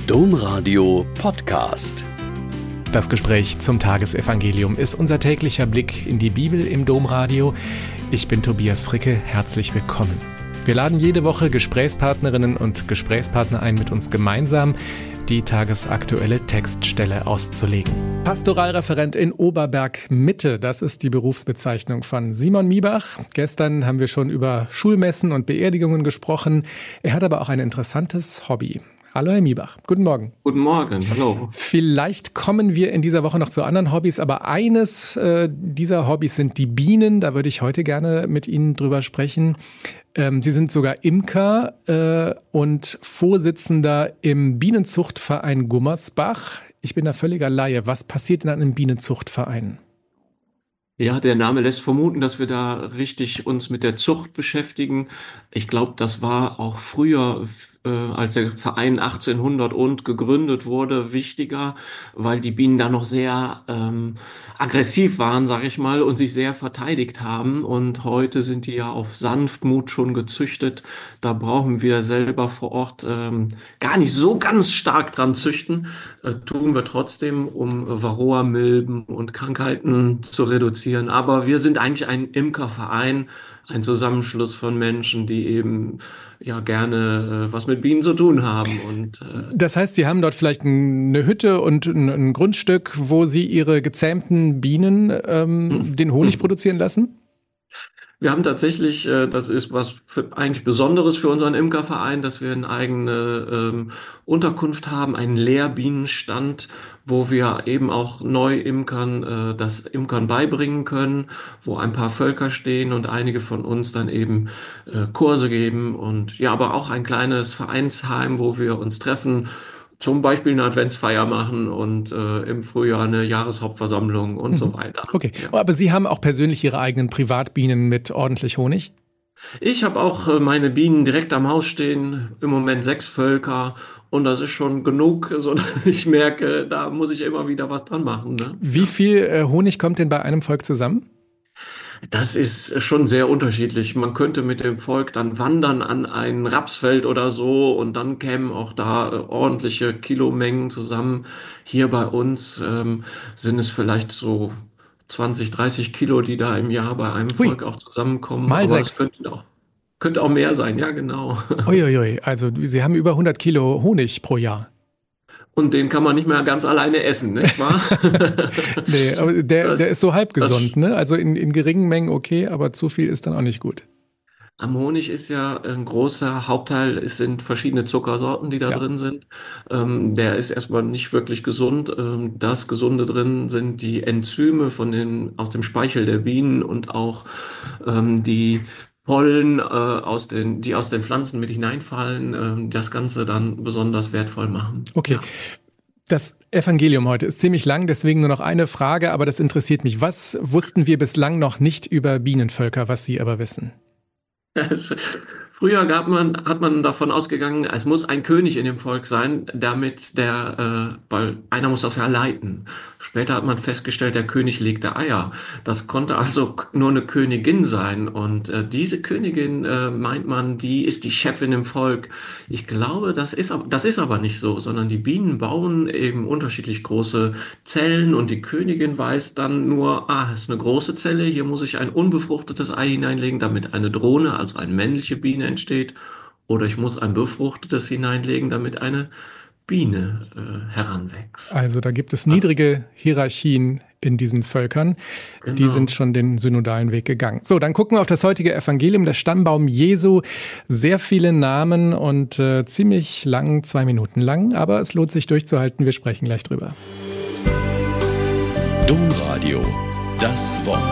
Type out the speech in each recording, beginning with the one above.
Domradio Podcast. Das Gespräch zum Tagesevangelium ist unser täglicher Blick in die Bibel im Domradio. Ich bin Tobias Fricke, herzlich willkommen. Wir laden jede Woche Gesprächspartnerinnen und Gesprächspartner ein, mit uns gemeinsam die tagesaktuelle Textstelle auszulegen. Pastoralreferent in Oberberg-Mitte, das ist die Berufsbezeichnung von Simon Miebach. Gestern haben wir schon über Schulmessen und Beerdigungen gesprochen. Er hat aber auch ein interessantes Hobby. Hallo Herr Miebach, guten Morgen. Guten Morgen, hallo. Vielleicht kommen wir in dieser Woche noch zu anderen Hobbys, aber eines dieser Hobbys sind die Bienen. Da würde ich heute gerne mit Ihnen drüber sprechen. Sie sind sogar Imker und Vorsitzender im Bienenzuchtverein Gummersbach. Ich bin da völliger Laie. Was passiert in einem Bienenzuchtverein? Ja, der Name lässt vermuten, dass wir da richtig uns mit der Zucht beschäftigen. Ich glaube, das war auch früher, als der Verein 1800 und gegründet wurde, wichtiger, weil die Bienen da noch sehr aggressiv waren, sag ich mal, und sich sehr verteidigt haben. Und heute sind die ja auf Sanftmut schon gezüchtet. Da brauchen wir selber vor Ort gar nicht so ganz stark dran züchten. Tun wir trotzdem, um Varroamilben und Krankheiten zu reduzieren. Aber wir sind eigentlich ein Imkerverein, ein Zusammenschluss von Menschen, die eben ja gerne was mit Bienen zu tun haben. Und das heißt, Sie haben dort vielleicht eine Hütte und ein Grundstück, wo Sie Ihre gezähmten Bienen den Honig produzieren lassen? Wir haben tatsächlich, das ist was eigentlich Besonderes für unseren Imkerverein, dass wir eine eigene Unterkunft haben, einen Lehrbienenstand, wo wir eben auch Neuimkern das Imkern beibringen können, wo ein paar Völker stehen und einige von uns dann eben Kurse geben und ja, aber auch ein kleines Vereinsheim, wo wir uns treffen, zum Beispiel eine Adventsfeier machen und im Frühjahr eine Jahreshauptversammlung und so weiter. Okay, ja. Aber Sie haben auch persönlich Ihre eigenen Privatbienen mit ordentlich Honig? Ich habe auch meine Bienen direkt am Haus stehen, im Moment 6 Völker und das ist schon genug, sodass ich merke, da muss ich immer wieder was dran machen. Ne? Wie viel Honig kommt denn bei einem Volk zusammen? Das ist schon sehr unterschiedlich. Man könnte mit dem Volk dann wandern an ein Rapsfeld oder so und dann kämen auch da ordentliche Kilomengen zusammen. Hier bei uns sind es vielleicht so 20, 30 Kilo, die da im Jahr bei einem Volk auch zusammenkommen. Mal Aber 6. es könnte auch mehr sein, ja genau. Uiuiui, also Sie haben über 100 Kilo Honig pro Jahr. Und den kann man nicht mehr ganz alleine essen, nicht wahr? Nee, aber der ist so halb gesund, ne? Also in geringen Mengen okay, aber zu viel ist dann auch nicht gut. Am Honig ist ja ein großer Hauptteil, es sind verschiedene Zuckersorten, die da drin sind. Der ist erstmal nicht wirklich gesund. Das Gesunde drin sind die Enzyme aus dem Speichel der Bienen und auch die Pollen, die aus den Pflanzen mit hineinfallen, das Ganze dann besonders wertvoll machen. Okay. Ja. Das Evangelium heute ist ziemlich lang, deswegen nur noch eine Frage, aber das interessiert mich. Was wussten wir bislang noch nicht über Bienenvölker, was Sie aber wissen? Früher hat man davon ausgegangen, es muss ein König in dem Volk sein, weil einer muss das ja leiten. Später hat man festgestellt, der König legte Eier. Das konnte also nur eine Königin sein. Und diese Königin, meint man, die ist die Chefin im Volk. Ich glaube, das ist aber nicht so, sondern die Bienen bauen eben unterschiedlich große Zellen und die Königin weiß dann nur, es ist eine große Zelle, hier muss ich ein unbefruchtetes Ei hineinlegen, damit eine Drohne, also eine männliche Biene entsteht, oder ich muss ein befruchtetes hineinlegen, damit eine Biene heranwächst. Also da gibt es niedrige Hierarchien in diesen Völkern. Genau. Die sind schon den synodalen Weg gegangen. So, dann gucken wir auf das heutige Evangelium, der Stammbaum Jesu. Sehr viele Namen und ziemlich lang, 2 Minuten lang, aber es lohnt sich durchzuhalten. Wir sprechen gleich drüber. Domradio, das Wort.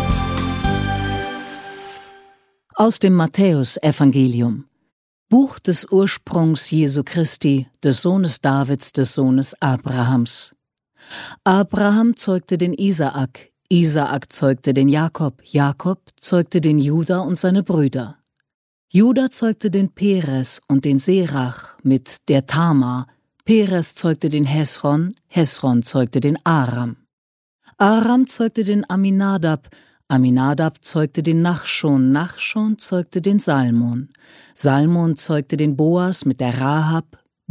Aus dem Matthäus-Evangelium. Buch des Ursprungs Jesu Christi, des Sohnes Davids, des Sohnes Abrahams. Abraham zeugte den Isaak, Isaak zeugte den Jakob, Jakob zeugte den Juda und seine Brüder. Juda zeugte den Peres und den Serach mit der Tamar, Peres zeugte den Hesron, Hesron zeugte den Aram. Aram zeugte den Aminadab, Aminadab zeugte den Nachschon, Nachschon zeugte den Salmon. Salmon zeugte den Boas mit der Rahab,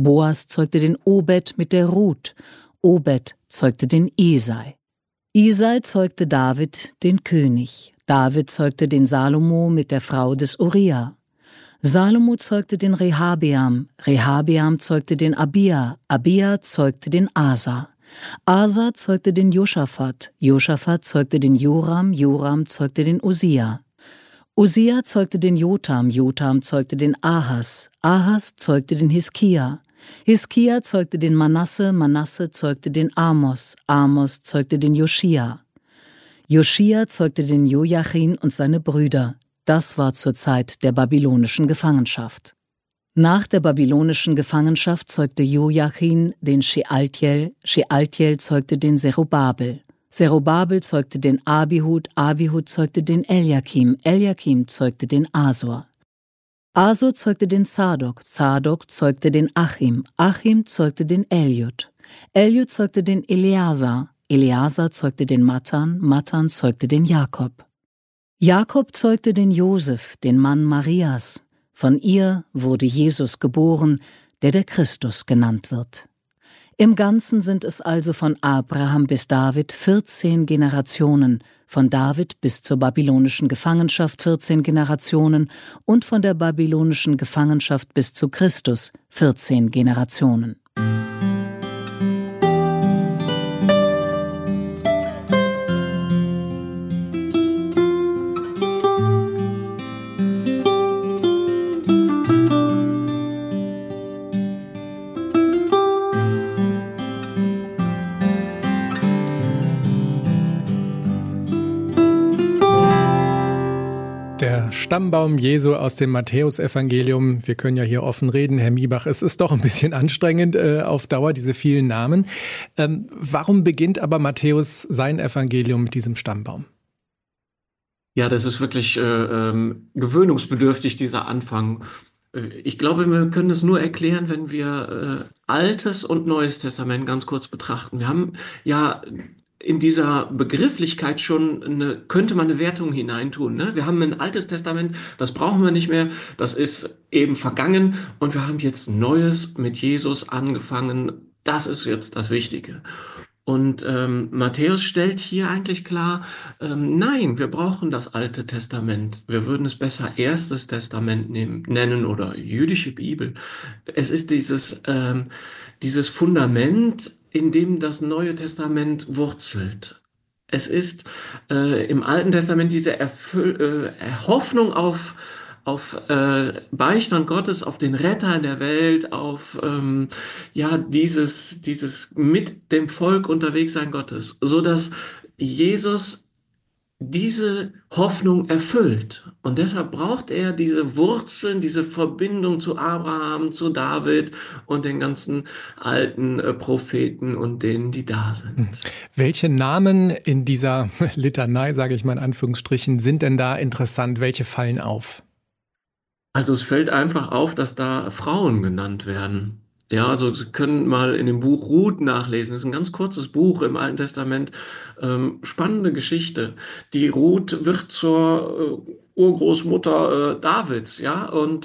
Boas zeugte den Obed mit der Ruth. Obed zeugte den Isai. Isai zeugte David, den König. David zeugte den Salomo mit der Frau des Uria. Salomo zeugte den Rehabeam. Rehabeam zeugte den Abia. Abia zeugte den Asa. Asa zeugte den Josaphat. Josaphat zeugte den Joram. Joram zeugte den Usia. Usia zeugte den Jotam. Jotam zeugte den Ahas. Ahas zeugte den Hiskia. Hiskia zeugte den Manasse. Manasse zeugte den Amos. Amos zeugte den Joschia. Joschia zeugte den Joachim und seine Brüder. Das war zur Zeit der babylonischen Gefangenschaft. Nach der babylonischen Gefangenschaft zeugte Joachim den Shealtiel. Shealtiel zeugte den Zerubabel. Zerubabel zeugte den Abihud. Abihud zeugte den Eliakim. Eliakim zeugte den Asor. Asor zeugte den Zadok. Zadok zeugte den Achim. Achim zeugte den Eliud. Eliud zeugte den Eleazar. Eleazar zeugte den Matan. Matan zeugte den Jakob. Jakob zeugte den Josef, den Mann Marias. Von ihr wurde Jesus geboren, der Christus genannt wird. Im Ganzen sind es also von Abraham bis David 14 Generationen, von David bis zur babylonischen Gefangenschaft 14 Generationen und von der babylonischen Gefangenschaft bis zu Christus 14 Generationen. Stammbaum Jesu aus dem Matthäusevangelium. Wir können ja hier offen reden, Herr Miebach. Es ist doch ein bisschen anstrengend auf Dauer, diese vielen Namen. Warum beginnt aber Matthäus sein Evangelium mit diesem Stammbaum? Ja, das ist wirklich gewöhnungsbedürftig, dieser Anfang. Ich glaube, wir können es nur erklären, wenn wir Altes und Neues Testament ganz kurz betrachten. Wir haben ja in dieser Begrifflichkeit schon könnte man eine Wertung hineintun. Ne? Wir haben ein Altes Testament, das brauchen wir nicht mehr, das ist eben vergangen und wir haben jetzt Neues mit Jesus angefangen. Das ist jetzt das Wichtige. Und Matthäus stellt hier eigentlich klar, nein, wir brauchen das Alte Testament. Wir würden es besser Erstes Testament nennen oder jüdische Bibel. Es ist dieses Fundament, in dem das Neue Testament wurzelt. Es ist im Alten Testament diese Hoffnung auf Beistand Gottes, auf den Retter in der Welt, auf dieses mit dem Volk unterwegs sein Gottes, so dass Jesus diese Hoffnung erfüllt. Und deshalb braucht er diese Wurzeln, diese Verbindung zu Abraham, zu David und den ganzen alten Propheten und denen, die da sind. Welche Namen in dieser Litanei, sage ich mal in Anführungsstrichen, sind denn da interessant? Welche fallen auf? Also es fällt einfach auf, dass da Frauen genannt werden. Ja, also Sie können mal in dem Buch Ruth nachlesen. Das ist ein ganz kurzes Buch im Alten Testament. Spannende Geschichte. Die Ruth wird zur Urgroßmutter Davids, ja, und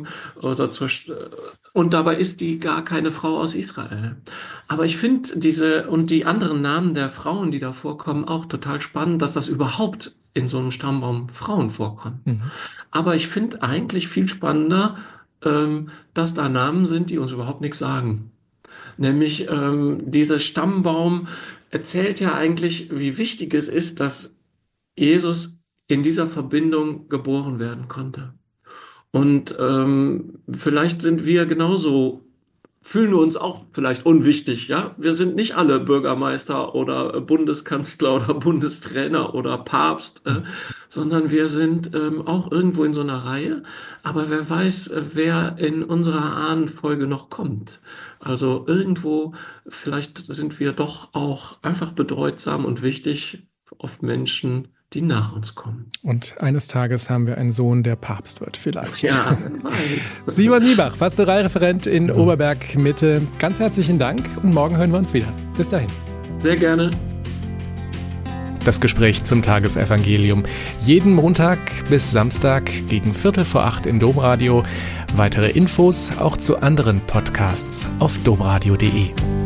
dabei ist die gar keine Frau aus Israel. Aber ich finde die anderen Namen der Frauen, die da vorkommen, auch total spannend, dass das überhaupt in so einem Stammbaum Frauen vorkommen. Mhm. Aber ich finde eigentlich viel spannender, dass da Namen sind, die uns überhaupt nichts sagen. Nämlich dieser Stammbaum erzählt ja eigentlich, wie wichtig es ist, dass Jesus in dieser Verbindung geboren werden konnte. Und vielleicht sind wir genauso, fühlen wir uns auch vielleicht unwichtig, ja? Wir sind nicht alle Bürgermeister oder Bundeskanzler oder Bundestrainer oder Papst, sondern wir sind auch irgendwo in so einer Reihe. Aber wer weiß, wer in unserer Ahnenfolge noch kommt. Also irgendwo, vielleicht sind wir doch auch einfach bedeutsam und wichtig auf Menschen, die nach uns kommen. Und eines Tages haben wir einen Sohn, der Papst wird, vielleicht. Ja, weiß. Simon Miebach, Pastoralreferent in Oberberg Mitte. Ganz herzlichen Dank und morgen hören wir uns wieder. Bis dahin. Sehr gerne. das Gespräch zum Tagesevangelium. Jeden Montag bis Samstag gegen 7:45 im Domradio. Weitere Infos auch zu anderen Podcasts auf domradio.de.